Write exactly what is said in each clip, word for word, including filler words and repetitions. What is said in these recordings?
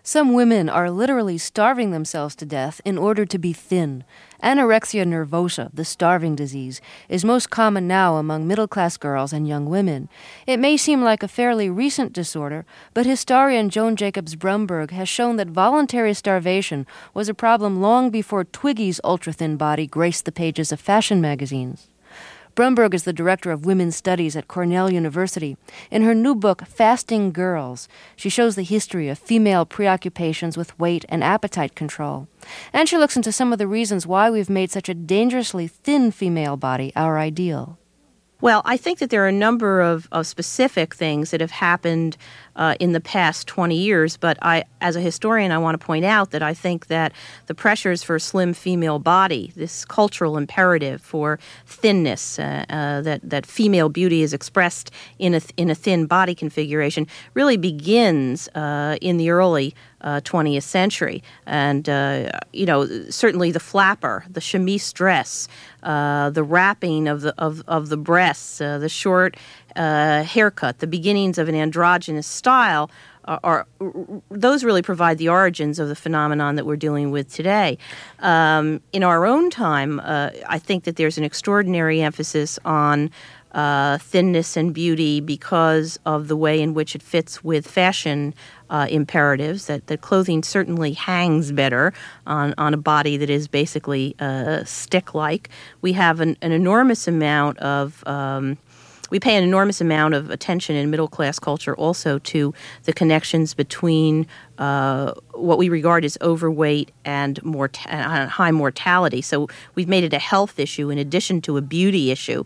Some women are literally starving themselves to death in order to be thin. Anorexia nervosa, the starving disease, is most common now among middle-class girls and young women. It may seem like a fairly recent disorder, but historian Joan Jacobs Brumberg has shown that voluntary starvation was a problem long before Twiggy's ultra-thin body graced the pages of fashion magazines. Brumberg is the director of women's studies at Cornell University. In her new book, Fasting Girls, she shows the history of female preoccupations with weight and appetite control. And she looks into some of the reasons why we've made such a dangerously thin female body our ideal. Well, I think that there are a number of, of specific things that have happened uh, in the past twenty years, but I, as a historian, I want to point out that I think that the pressures for a slim female body, this cultural imperative for thinness, uh, uh, that, that female beauty is expressed in a, in a thin body configuration, really begins uh, in the early Uh, twentieth century. And, uh, you know, certainly the flapper, the chemise dress, uh, the wrapping of the of, of the breasts, uh, the short uh, haircut, the beginnings of an androgynous style, are, are those really provide the origins of the phenomenon that we're dealing with today. Um, in our own time, uh, I think that there's an extraordinary emphasis on Uh, thinness and beauty because of the way in which it fits with fashion uh, imperatives, that, that clothing certainly hangs better on, on a body that is basically uh, stick-like. We have an, an enormous amount of... Um, We pay an enormous amount of attention in middle-class culture also to the connections between uh, what we regard as overweight and mort- uh, high mortality. So we've made it a health issue in addition to a beauty issue.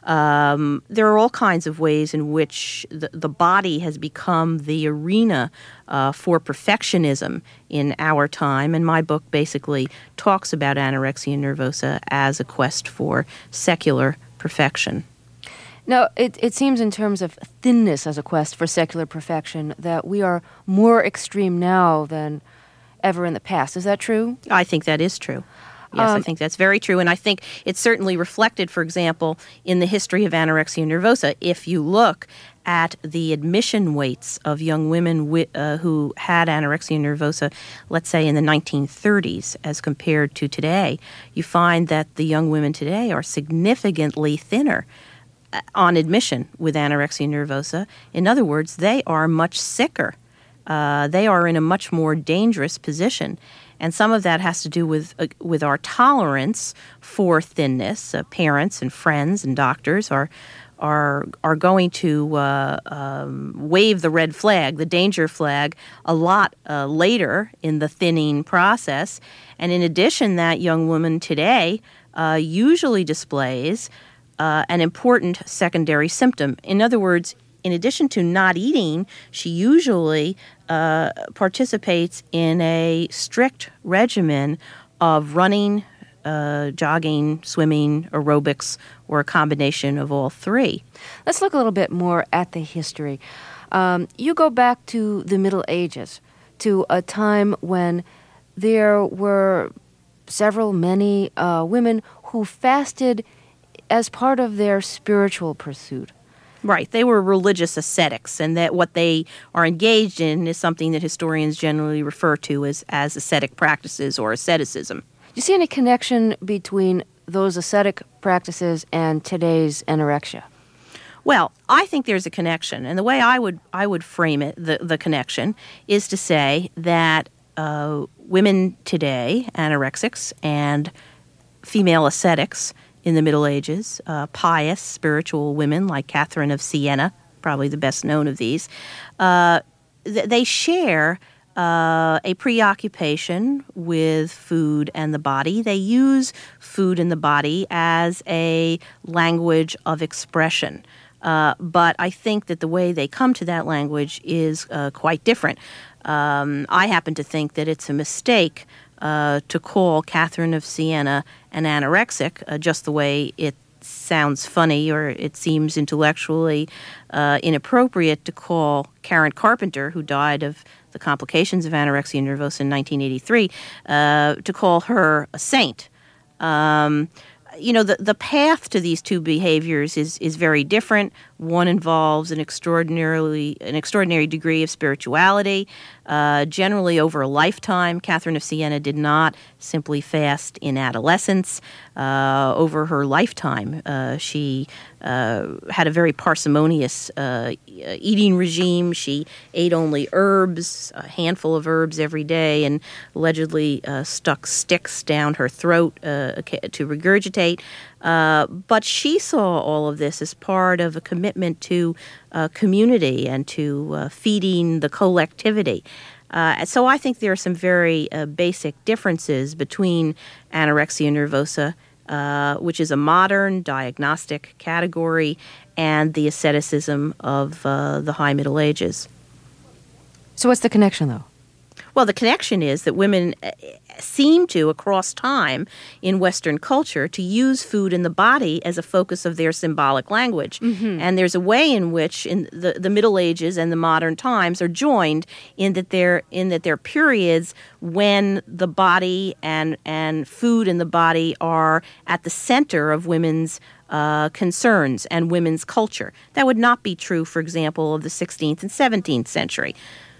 Um, there are all kinds of ways in which the, the body has become the arena uh, for perfectionism in our time, and my book basically talks about anorexia nervosa as a quest for secular perfection. Now, it, it seems in terms of thinness as a quest for secular perfection that we are more extreme now than ever in the past. Is that true? I think that is true. Yes, um, I think that's very true. And I think it's certainly reflected, for example, in the history of anorexia nervosa. If you look at the admission weights of young women wi- uh, who had anorexia nervosa, let's say in the nineteen thirties, as compared to today, you find that the young women today are significantly thinner on admission with anorexia nervosa. In other words, they are much sicker. Uh, they are in a much more dangerous position. And some of that has to do with uh, with our tolerance for thinness. Uh, parents and friends and doctors are are are going to uh, um, wave the red flag, the danger flag, a lot uh, later in the thinning process. And in addition, that young woman today uh, usually displays Uh, an important secondary symptom. In other words, in addition to not eating, she usually uh, participates in a strict regimen of running, uh, jogging, swimming, aerobics, or a combination of all three. Let's look a little bit more at the history. Um, you go back to the Middle Ages, to a time when there were several, many uh, women who fasted as part of their spiritual pursuit. Right. They were religious ascetics, and that what they are engaged in is something that historians generally refer to as, as ascetic practices or asceticism. Do you see any connection between those ascetic practices and today's anorexia? Well, I think there's a connection, and the way I would I would frame it, the, the connection, is to say that uh, women today, anorexics, and female ascetics in the Middle Ages, uh, pious, spiritual women like Catherine of Siena, probably the best known of these, uh, th- they share uh, a preoccupation with food and the body. They use food and the body as a language of expression. Uh, but I think that the way they come to that language is uh, quite different. Um, I happen to think that it's a mistake uh, to call Catherine of Siena an anorexic, uh, just the way it sounds funny or it seems intellectually uh, inappropriate to call Karen Carpenter, who died of the complications of anorexia nervosa in nineteen eighty-three, uh, to call her a saint. Um, you know, the, the path to these two behaviors is is very different. One involves an extraordinarily an extraordinary degree of spirituality, uh, generally over a lifetime. Catherine of Siena did not simply fast in adolescence. Uh, over her lifetime, uh, she uh, had a very parsimonious uh, eating regime. She ate only herbs, a handful of herbs every day, and allegedly uh, stuck sticks down her throat uh, to regurgitate. Uh, but she saw all of this as part of a commitment to uh, community and to uh, feeding the collectivity. Uh, so I think there are some very uh, basic differences between anorexia nervosa, uh, which is a modern diagnostic category, and the asceticism of uh, the high Middle Ages. So what's the connection, though? Well, the connection is that women seem to, across time in Western culture, to use food and the body as a focus of their symbolic language. Mm-hmm. And there's a way in which in the, the Middle Ages and the modern times are joined in that they're in that they're periods when the body and and food and the body are at the center of women's Uh, concerns and women's culture. That would not be true, for example, of the sixteenth and seventeenth century.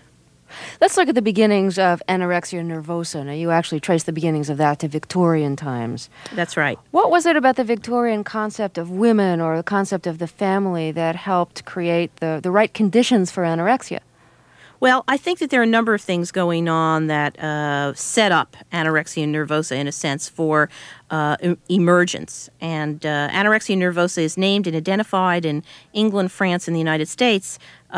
Let's look at the beginnings of anorexia nervosa. Now, you actually trace the beginnings of that to Victorian times. That's right. What was it about the Victorian concept of women or the concept of the family that helped create the, the right conditions for anorexia? Well, I think that there are a number of things going on that uh, set up anorexia nervosa, in a sense, for uh, e- emergence. And uh, anorexia nervosa is named and identified in England, France, and the United States,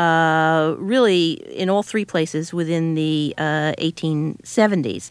uh, really in all three places within the uh, eighteen seventies.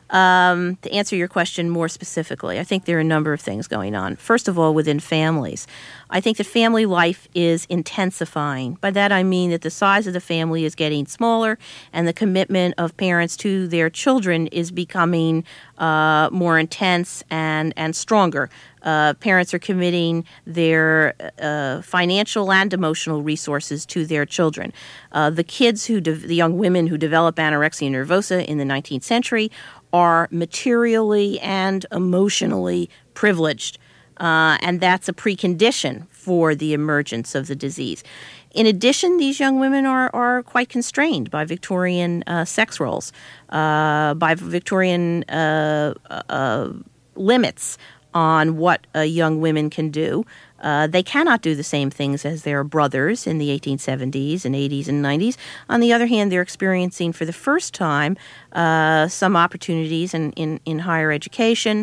Um, to answer your question more specifically, I think there are a number of things going on. First of all, within families. I think that family life is intensifying. By that I mean that the size of the family is getting smaller and the commitment of parents to their children is becoming uh, more intense and, and stronger. Uh, parents are committing their uh, financial and emotional resources to their children. Uh, the kids who, de- the young women who develop anorexia nervosa in the nineteenth century are materially and emotionally privileged. Uh, and that's a precondition for the emergence of the disease. In addition, these young women are, are quite constrained by Victorian uh, sex roles, uh, by Victorian uh, uh, limits on what uh, young women can do. Uh, they cannot do the same things as their brothers in the eighteen seventies and eighties and nineties. On the other hand, they're experiencing for the first time uh, some opportunities in, in, in higher education.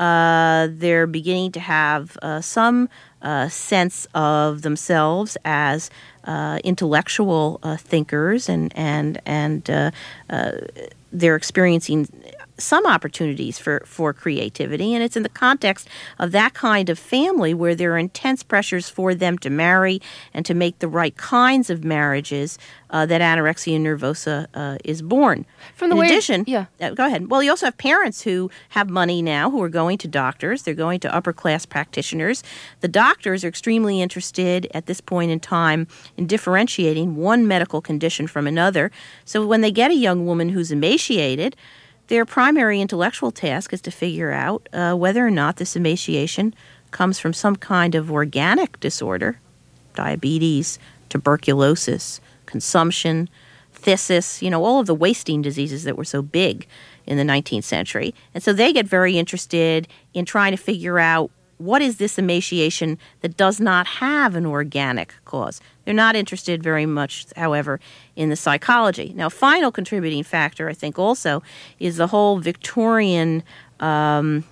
Uh, they're beginning to have uh, some uh, sense of themselves as uh, intellectual uh, thinkers, and and and uh, uh, they're experiencing some opportunities for, for creativity, and it's in the context of that kind of family where there are intense pressures for them to marry and to make the right kinds of marriages uh, that anorexia nervosa uh, is born. From the in way, addition, yeah. uh, go ahead. Well, you also have parents who have money now who are going to doctors. They're going to upper-class practitioners. The doctors are extremely interested at this point in time in differentiating one medical condition from another. So when they get a young woman who's emaciated, their primary intellectual task is to figure out uh, whether or not this emaciation comes from some kind of organic disorder, diabetes, tuberculosis, consumption, phthisis, you know, all of the wasting diseases that were so big in the nineteenth century. And so they get very interested in trying to figure out what is this emaciation that does not have an organic cause. They're not interested very much, however, in the psychology. Now, a final contributing factor, I think, also, is the whole Victorian um,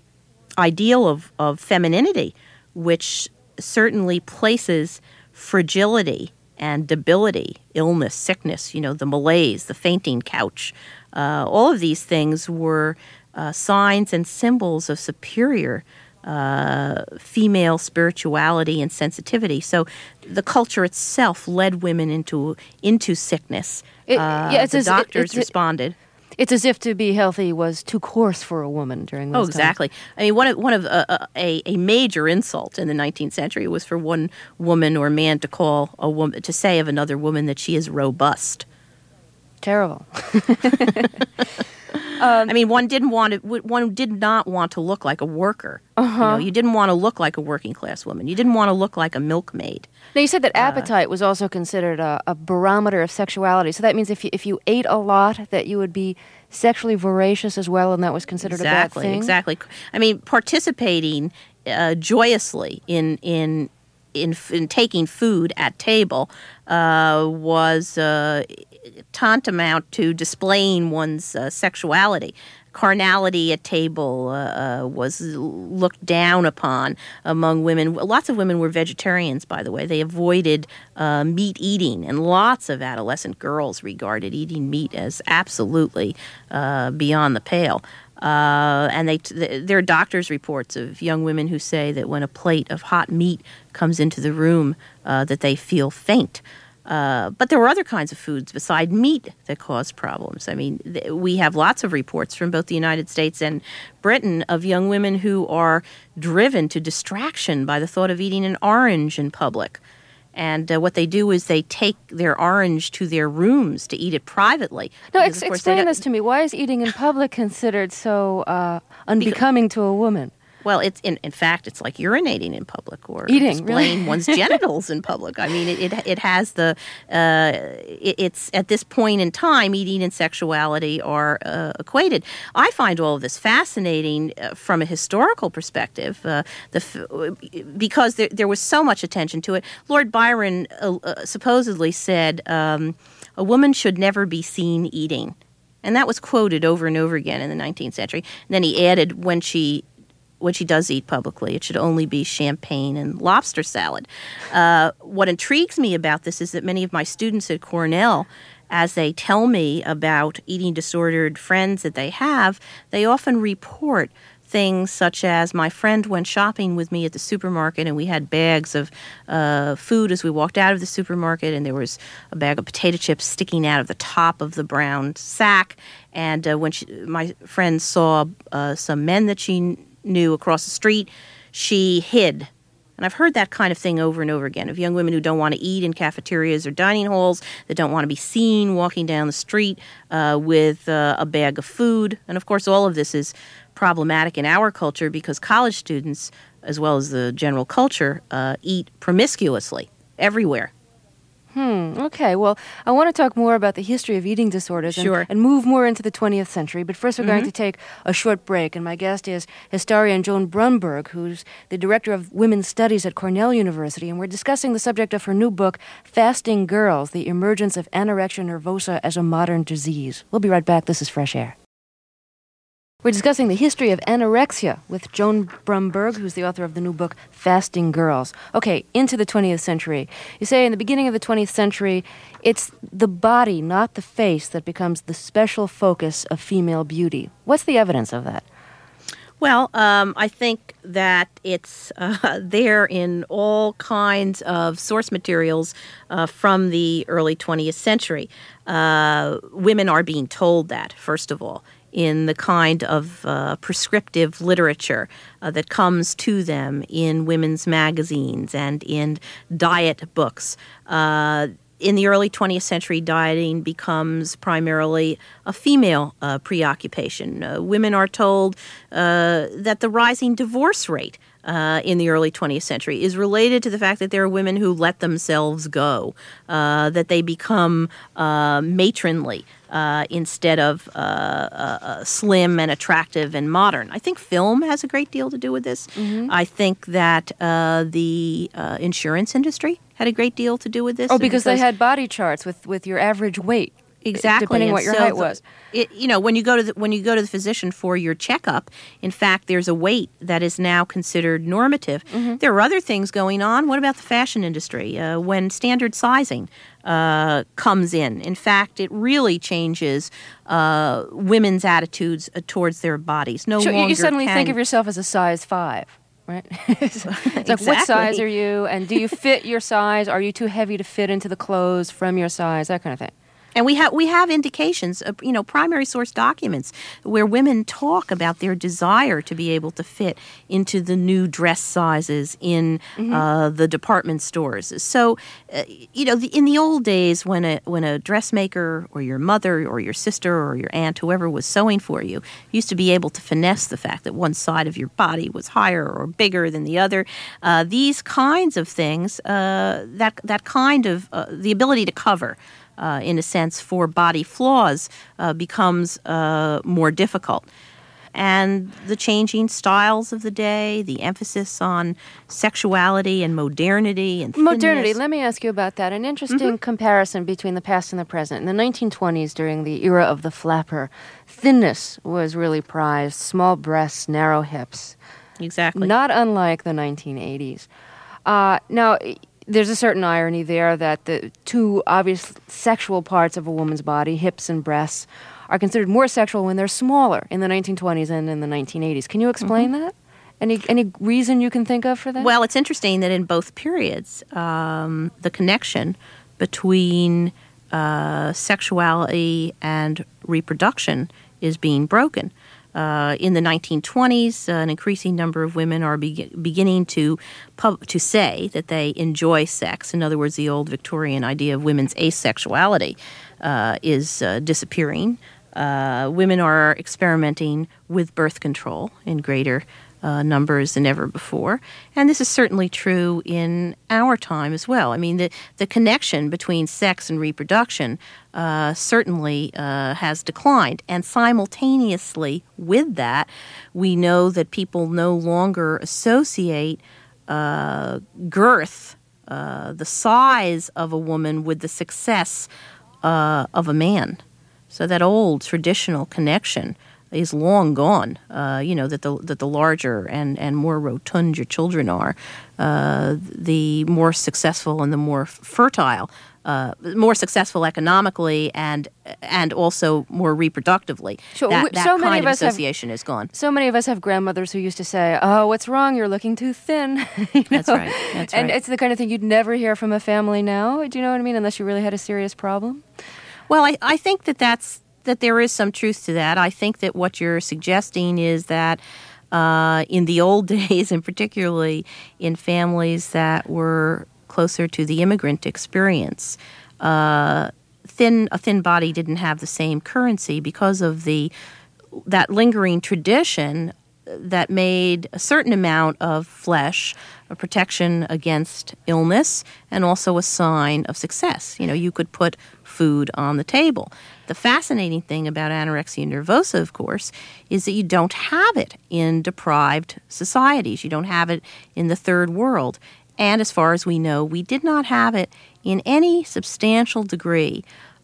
ideal of, of femininity, which certainly places fragility and debility, illness, sickness, you know, the malaise, the fainting couch. Uh, all of these things were uh, signs and symbols of superior Uh, female spirituality and sensitivity. So the culture itself led women into into sickness. It, uh, yeah, it's the as, doctors it, it's, responded. It's as if to be healthy was too coarse for a woman during those Oh, exactly. times. I mean, one of one of uh, a a major insult in the nineteenth century was for one woman or man to call a woman to say of another woman that she is robust. Terrible. I mean, one didn't want to. One did not want to look like a worker. Uh-huh. You know, you didn't want to look like a working class woman. You didn't want to look like a milkmaid. Now, you said that appetite uh, was also considered a, a barometer of sexuality. So that means if you, if you ate a lot, that you would be sexually voracious as well, and that was considered exactly, a bad thing? Exactly. I mean, participating uh, joyously in in in in taking food at table uh, was uh, tantamount to displaying one's uh, sexuality. Carnality at table uh, uh, was looked down upon among women. Lots of women were vegetarians, by the way. They avoided uh, meat eating, and lots of adolescent girls regarded eating meat as absolutely uh, beyond the pale. Uh, and they, th- there are doctors' reports of young women who say that when a plate of hot meat comes into the room, uh, that they feel faint. Uh, but there were other kinds of foods beside meat that caused problems. I mean, th- we have lots of reports from both the United States and Britain of young women who are driven to distraction by the thought of eating an orange in public. And uh, what they do is they take their orange to their rooms to eat it privately. No, ex- explain this to me. Why is eating in public considered so uh, unbecoming because, to a woman? Well, it's in, in fact, it's like urinating in public or Eating, displaying really? one's genitals in public. I mean, it it, it has the uh, it, it's at this point in time, eating and sexuality are uh, equated. I find all of this fascinating uh, from a historical perspective, uh, the because there there was so much attention to it. Lord Byron uh, uh, supposedly said, um, "A woman should never be seen eating," and that was quoted over and over again in the nineteenth century. And then he added, "When she." When she does eat publicly, it should only be champagne and lobster salad. Uh, what intrigues me about this is that many of my students at Cornell, as they tell me about eating disordered friends that they have, they often report things such as, my friend went shopping with me at the supermarket and we had bags of uh, food as we walked out of the supermarket, and there was a bag of potato chips sticking out of the top of the brown sack. And uh, when she, my friend saw uh, some men that she knew across the street, she hid. And I've heard that kind of thing over and over again, of young women who don't want to eat in cafeterias or dining halls, that don't want to be seen walking down the street uh, with uh, a bag of food. And of course, all of this is problematic in our culture because college students, as well as the general culture, uh, eat promiscuously everywhere. Hmm, okay. Well, I want to talk more about the history of eating disorders sure. and, and move more into the twentieth century. But first, we're mm-hmm. going to take a short break. And my guest is historian Joan Brumberg, who's the director of women's studies at Cornell University. And we're discussing the subject of her new book, Fasting Girls, The Emergence of Anorexia Nervosa as a Modern Disease. We'll be right back. This is Fresh Air. We're discussing the history of anorexia with Joan Brumberg, who's the author of the new book, Fasting Girls. Okay, into the twentieth century. You say in the beginning of the twentieth century, it's the body, not the face, that becomes the special focus of female beauty. What's the evidence of that? Well, um, I think that it's uh, there in all kinds of source materials uh, from the early twentieth century. Uh, women are being told that, first of all, in the kind of uh, prescriptive literature uh, that comes to them in women's magazines and in diet books. Uh, in the early twentieth century, dieting becomes primarily a female uh, preoccupation. Uh, women are told uh, that the rising divorce rate Uh, in the early twentieth century is related to the fact that there are women who let themselves go, uh, that they become uh, matronly uh, instead of uh, uh, uh, slim and attractive and modern. I think film has a great deal to do with this. Mm-hmm. I think that uh, the uh, insurance industry had a great deal to do with this. Oh, because, because they had body charts with, with your average weight. Exactly, depending on what your so height the, was. It, you know, when you go to the, when you go to the physician for your checkup, in fact, there's a weight that is now considered normative. Mm-hmm. There are other things going on. What about the fashion industry? Uh, when standard sizing uh, comes in, in fact, it really changes uh, women's attitudes uh, towards their bodies. No so longer you suddenly can, think of yourself as a size five. Right? It's exactly. like, what size are you? And do you fit your size? Are you too heavy to fit into the clothes from your size? That kind of thing. And we have we have indications, of, you know, primary source documents where women talk about their desire to be able to fit into the new dress sizes in mm-hmm. uh, the department stores. So, uh, you know, the, in the old days, when a when a dressmaker or your mother or your sister or your aunt, whoever was sewing for you, used to be able to finesse the fact that one side of your body was higher or bigger than the other. Uh, these kinds of things, uh, that that kind of uh, the ability to cover. Uh, in a sense, for body flaws uh, becomes uh, more difficult. And the changing styles of the day, the emphasis on sexuality and modernity and thinness. Modernity, let me ask you about that. An interesting mm-hmm. comparison between the past and the present. In the nineteen twenties, during the era of the flapper, thinness was really prized, small breasts, narrow hips. Exactly. Not unlike the nineteen eighties. Uh, now, there's a certain irony there that the two obvious sexual parts of a woman's body, hips and breasts, are considered more sexual when they're smaller in the nineteen twenties and in the nineteen eighties. Can you explain mm-hmm. that? Any any reason you can think of for that? Well, it's interesting that in both periods, um, the connection between uh, sexuality and reproduction is being broken. Uh, in the nineteen twenties, uh, an increasing number of women are be- beginning to pub- to say that they enjoy sex. In other words, the old Victorian idea of women's asexuality uh, is uh, disappearing. Uh, women are experimenting with birth control in greater uh, numbers than ever before. And this is certainly true in our time as well. I mean, the, the connection between sex and reproduction uh, certainly uh, has declined. And simultaneously with that, we know that people no longer associate uh, girth, uh, the size of a woman, with the success uh, of a man. So that old traditional connection is long gone. Uh, you know, that the that the larger and, and more rotund your children are, uh, the more successful and the more fertile, uh, more successful economically and and also more reproductively. So, that that so kind of, of association have, is gone. So many of us have grandmothers who used to say, "Oh, what's wrong? You're looking too thin." you know? That's right. That's right. And it's the kind of thing you'd never hear from a family now. Do you know what I mean? Unless you really had a serious problem. Well, I, I think that that's that there is some truth to that. I think that what you're suggesting is that uh, in the old days, and particularly in families that were closer to the immigrant experience, uh, thin a thin body didn't have the same currency because of the that lingering tradition that made a certain amount of flesh a protection against illness and also a sign of success. You know, you could put food on the table. The fascinating thing about anorexia nervosa, of course, is that you don't have it in deprived societies. You don't have it in the third world. And as far as we know, we did not have it in any substantial degree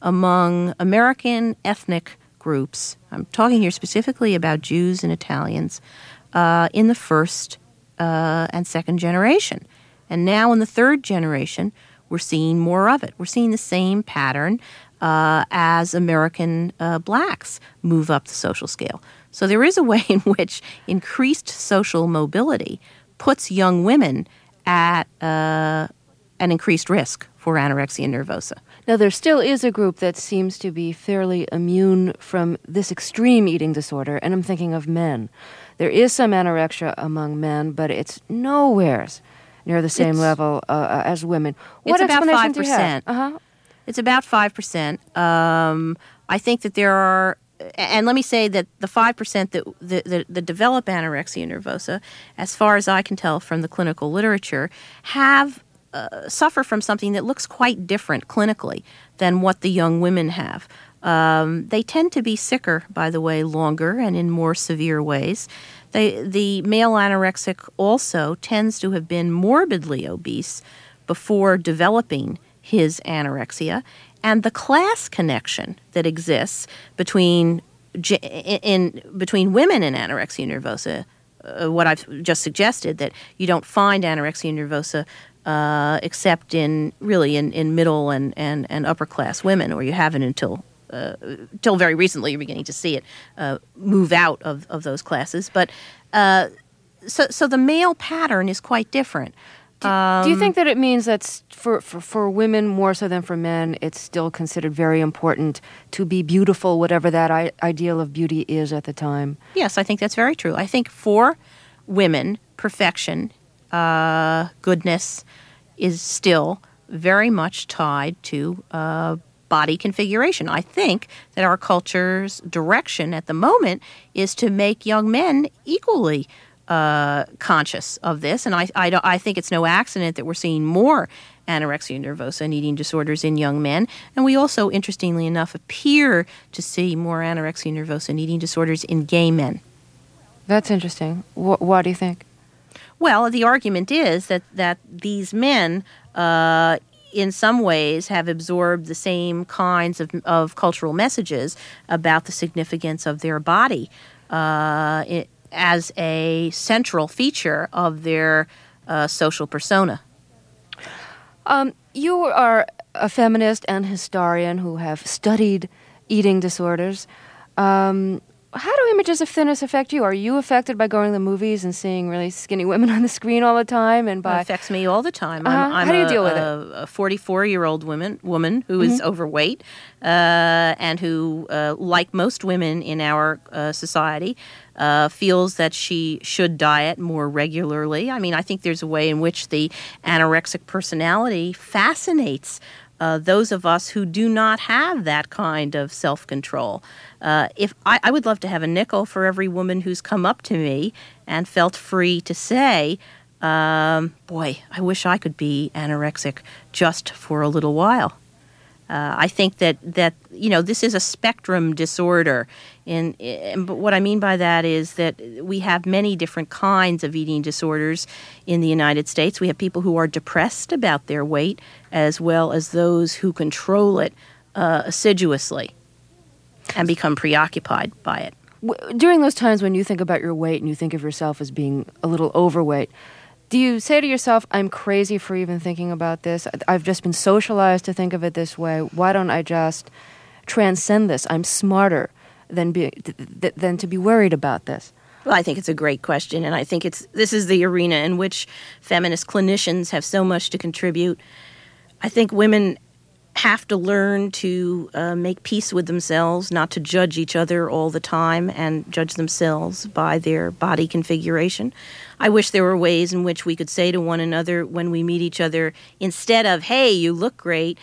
among American ethnic groups. I'm talking here specifically about Jews and Italians uh, in the first uh, and second generation. And now in the third generation, we're seeing more of it. We're seeing the same pattern uh, as American uh, blacks move up the social scale. So there is a way in which increased social mobility puts young women at uh, an increased risk for anorexia nervosa. Now, there still is a group that seems to be fairly immune from this extreme eating disorder, and I'm thinking of men. There is some anorexia among men, but it's nowhere near the same it's, level uh, as women. What it's about five percent. Uh-huh. It's about five percent. Um, I think that there are, and let me say that the five percent that, that, that, that develop anorexia nervosa, as far as I can tell from the clinical literature, have Uh, suffer from something that looks quite different clinically than what the young women have. Um, they tend to be sicker, by the way, longer and in more severe ways. They, the male anorexic also tends to have been morbidly obese before developing his anorexia. And the class connection that exists between in, in between women and anorexia nervosa, uh, what I've just suggested, that you don't find anorexia nervosa Uh, except in really in, in middle and, and, and upper class women, or you haven't until uh, till very recently you're beginning to see it uh, move out of, of those classes. But uh, so so the male pattern is quite different. Do, do you think that it means that for, for, for women more so than for men, it's still considered very important to be beautiful, whatever that I- ideal of beauty is at the time? Yes, I think that's very true. I think for women, perfection, uh, goodness is still very much tied to uh, body configuration. I think that our culture's direction at the moment is to make young men equally uh, conscious of this. And I, I, don't- I think it's no accident that we're seeing more anorexia nervosa and eating disorders in young men. And we also, interestingly enough, appear to see more anorexia nervosa and eating disorders in gay men. That's interesting. Wh- why do you think? Well, the argument is that, that these men, uh, in some ways, have absorbed the same kinds of, of cultural messages about the significance of their body uh, it, as a central feature of their uh, social persona. Um, you are a feminist and historian who have studied eating disorders. Um, how do images of thinness affect you? Are you affected by going to the movies and seeing really skinny women on the screen all the time? And by It affects me all the time. Uh-huh. I'm, I'm How do you a, deal with a, it? a forty-four-year-old woman, woman who is overweight uh, and who, uh, like most women in our uh, society, uh, feels that she should diet more regularly. I mean, I think there's a way in which the anorexic personality fascinates Uh, those of us who do not have that kind of self-control. Uh, if I, I would love to have a nickel for every woman who's come up to me and felt free to say, um, boy, I wish I could be anorexic just for a little while. Uh, I think that, that, you know, this is a spectrum disorder. And, and but what I mean by that is that we have many different kinds of eating disorders in the United States. We have people who are depressed about their weight as well as those who control it uh, assiduously and become preoccupied by it. W- During those times when you think about your weight and you think of yourself as being a little overweight, do you say to yourself, I'm crazy for even thinking about this? I- I've just been socialized to think of it this way. Why don't I just transcend this? I'm smarter than be, th- th- than to be worried about this. Well, I think it's a great question, and I think it's this is the arena in which feminist clinicians have so much to contribute. I think women have to learn to uh, make peace with themselves, not to judge each other all the time and judge themselves by their body configuration. I wish there were ways in which we could say to one another when we meet each other, instead of, hey, you look great,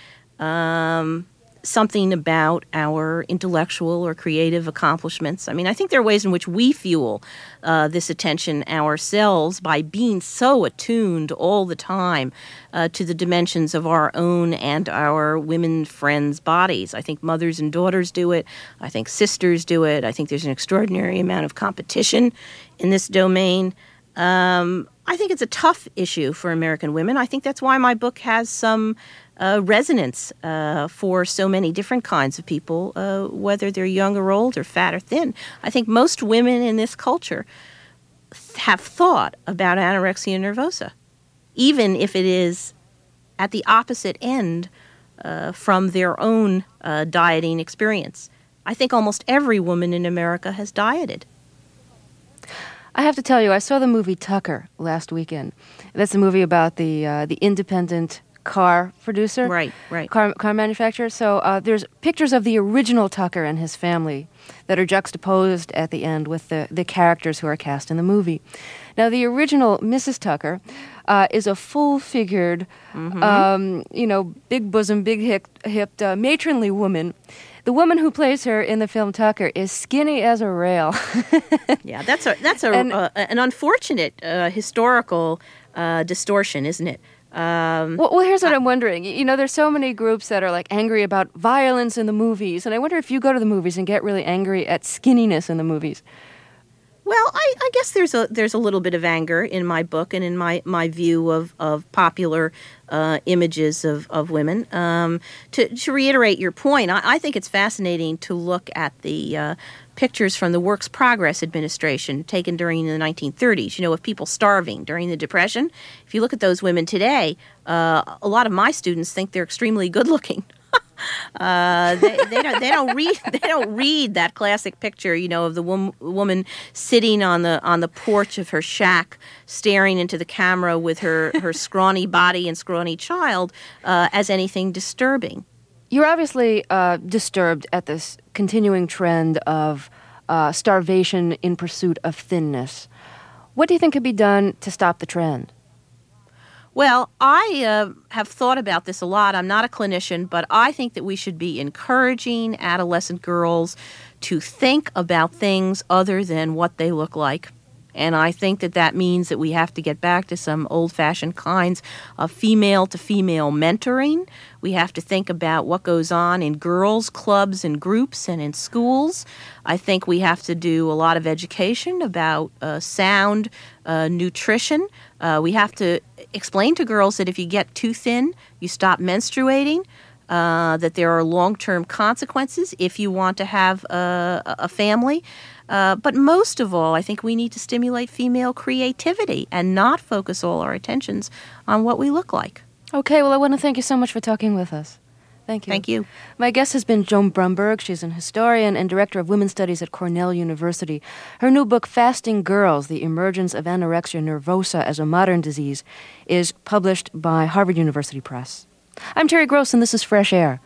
um, something about our intellectual or creative accomplishments. I mean, I think there are ways in which we fuel uh, this attention ourselves by being so attuned all the time uh, to the dimensions of our own and our women friends' bodies. I think mothers and daughters do it. I think sisters do it. I think there's an extraordinary amount of competition in this domain. Um, I think it's a tough issue for American women. I think that's why my book has some uh, resonance uh, for so many different kinds of people, uh, whether they're young or old or fat or thin. I think most women in this culture have thought about anorexia nervosa, even if it is at the opposite end uh, from their own uh, dieting experience. I think almost every woman in America has dieted. I have to tell you, I saw the movie Tucker last weekend. That's a movie about the uh, the independent car producer, Right, right. car car manufacturer. So uh, there's pictures of the original Tucker and his family that are juxtaposed at the end with the the characters who are cast in the movie. Now, the original Missus Tucker uh, is a full-figured, mm-hmm. um, you know, big bosom, big hip, hipped, uh, matronly woman. The woman who plays her in the film Tucker is skinny as a rail. Yeah, that's a that's a And- uh, an unfortunate uh, historical uh, distortion, isn't it? Um, Well, well, here's what I'm wondering. You know, there's so many groups that are like angry about violence in the movies, and I wonder if you go to the movies and get really angry at skinniness in the movies. Well, I, I guess there's a there's a little bit of anger in my book and in my, my view of of popular uh, images of of women. Um, to to reiterate your point, I, I think it's fascinating to look at the uh, pictures from the Works Progress Administration taken during the nineteen thirties. You know, of people starving during the Depression. If you look at those women today, uh, a lot of my students think they're extremely good looking. Uh, they, they don't. They don't read. They don't read that classic picture, you know, of the wom- woman sitting on the on the porch of her shack, staring into the camera with her, her scrawny body and scrawny child, uh, as anything disturbing. You're obviously uh, disturbed at this continuing trend of uh, starvation in pursuit of thinness. What do you think could be done to stop the trend? Well, I uh, have thought about this a lot. I'm not a clinician, but I think that we should be encouraging adolescent girls to think about things other than what they look like. And I think that that means that we have to get back to some old-fashioned kinds of female-to-female mentoring. We have to think about what goes on in girls' clubs and groups and in schools. I think we have to do a lot of education about uh, sound uh, nutrition. Uh, we have to explain to girls that if you get too thin, you stop menstruating. Uh, that there are long-term consequences if you want to have a, a family. Uh, but most of all, I think we need to stimulate female creativity and not focus all our attentions on what we look like. Okay, well, I want to thank you so much for talking with us. Thank you. Thank you. My guest has been Joan Brumberg. She's an historian and director of women's studies at Cornell University. Her new book, Fasting Girls, The Emergence of Anorexia Nervosa as a Modern Disease, is published by Harvard University Press. I'm Terry Gross, and this is Fresh Air.